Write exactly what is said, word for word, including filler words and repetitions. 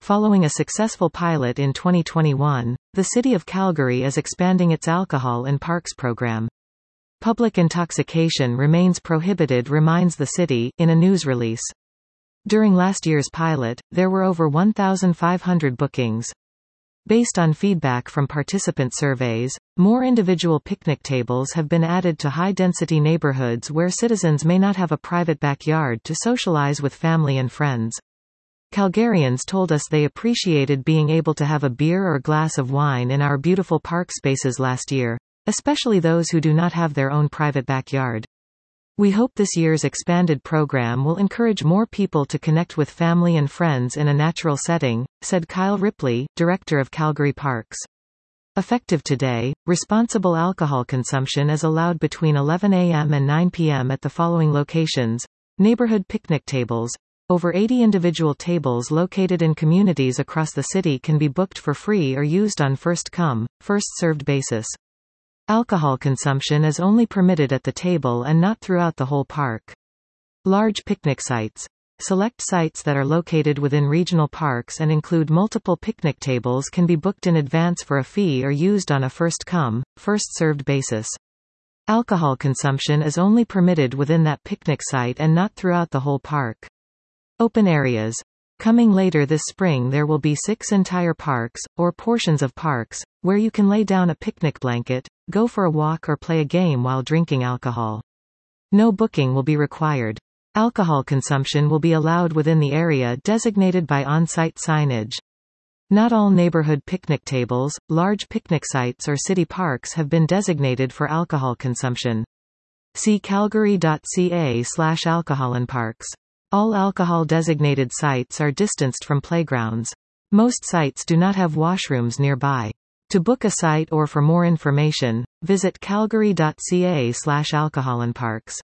Following a successful pilot in twenty twenty-one, the City of Calgary is expanding its Alcohol in Parks program. Public intoxication remains prohibited, reminds the city, in a news release. During last year's pilot, there were over one thousand five hundred bookings. Based on feedback from participant surveys, more individual picnic tables have been added to high-density neighborhoods where citizens may not have a private backyard to socialize with family and friends. Calgarians told us they appreciated being able to have a beer or glass of wine in our beautiful park spaces last year, especially those who do not have their own private backyard. We hope this year's expanded program will encourage more people to connect with family and friends in a natural setting, said Kyle Ripley, director of Calgary Parks. Effective today, responsible alcohol consumption is allowed between eleven a m and nine p m at the following locations: neighborhood picnic tables. Over eighty individual tables located in communities across the city can be booked for free or used on first-come, first-served basis. Alcohol consumption is only permitted at the table and not throughout the whole park. Large picnic sites. Select sites that are located within regional parks and include multiple picnic tables can be booked in advance for a fee or used on a first-come, first-served basis. Alcohol consumption is only permitted within that picnic site and not throughout the whole park. Open areas. Coming later this spring, there will be six entire parks, or portions of parks, where you can lay down a picnic blanket, go for a walk or play a game while drinking alcohol. No booking will be required. Alcohol consumption will be allowed within the area designated by on-site signage. Not all neighborhood picnic tables, large picnic sites or city parks have been designated for alcohol consumption. See calgary dot c a slash alcohol in parks. All alcohol-designated sites are distanced from playgrounds. Most sites do not have washrooms nearby. To book a site or for more information, visit calgary dot c a slash alcohol in parks.